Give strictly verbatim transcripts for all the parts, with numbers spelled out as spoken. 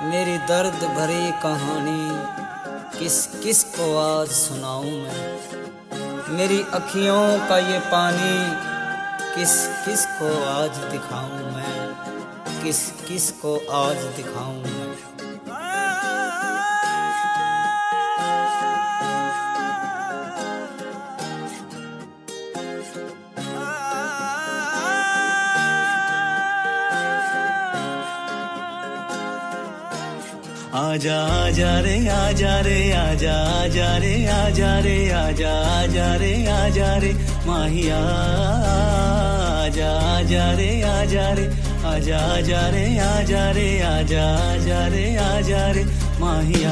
मेरी दर्द भरी कहानी किस किस को आज सुनाऊं मैं। मेरी अखियों का ये पानी किस किस को आज दिखाऊं मैं, किस किस को आज दिखाऊं मैं। आजा आजा रे आजा रे आजा आजा रे आजा रे आजा आजा रे आजा रे माहिया आजा आजा रे आजा रे आजा आजा रे आजा रे आजा आजा रे आजा रे माहिया।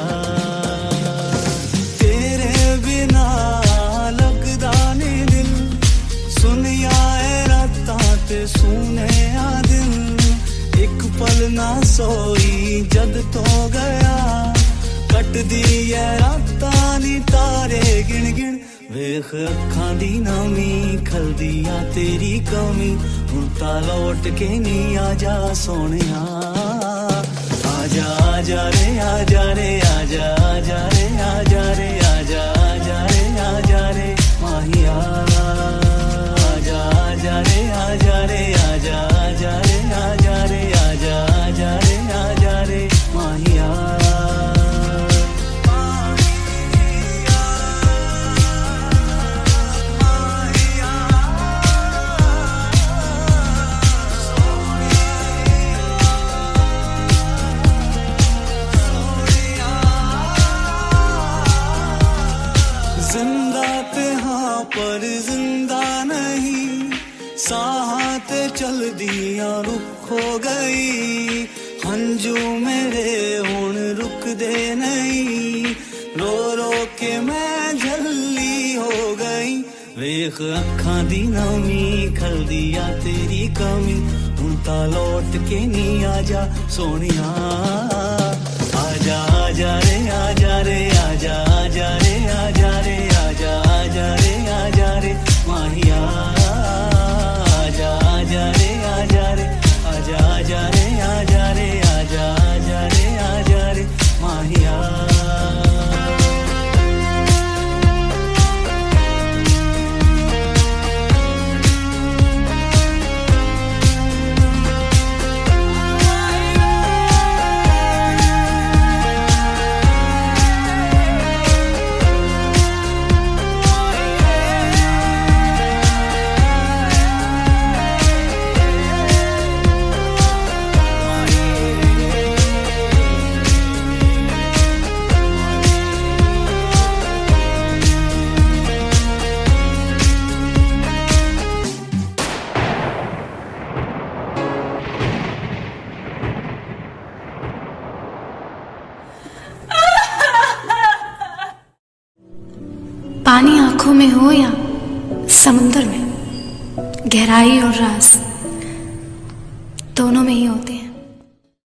तेरे बिना लगदा नी दिल, सुनिया ए रातां ते सुने आ दिल। एक पल ना सोई जद तो गया, कट दी है रातां नी तारे गिण गिण। वेख अखां दी नमी खलदी आ तेरी कमी, हुण तां लौट के नी आजा सोहणिया। आजा आजा रे आजा रे आजा आजा रे आजा रे आजा आजा रे आजा रे माहिया। आजा आजा रे आजा रे आजा आजा रे आजा रे आजा आजा रे आजा रे माहिया। जिंदा ते हाँ पर जिंदा नहीं, साहते चल दिया रुक हो गई। हंजू मेरे हुण रुक दे नहीं, रो रो के मैं झल्ली हो गई। वेख अखां दी नमी खल दिया तेरी कमी, हुण तां लौट के नी आजा सोहणिया। आजा आजा रे आजा रे आजा आजा रे आजा रे आजा आजा रे आजा रे माहिया। आजा आजा रे आजा रे आजा आजा रे आजा रे आजा आजा रे आजा रे माहिया। पानी आंखों में हो या समुंदर में, गहराई और राज दोनों में ही होते हैं।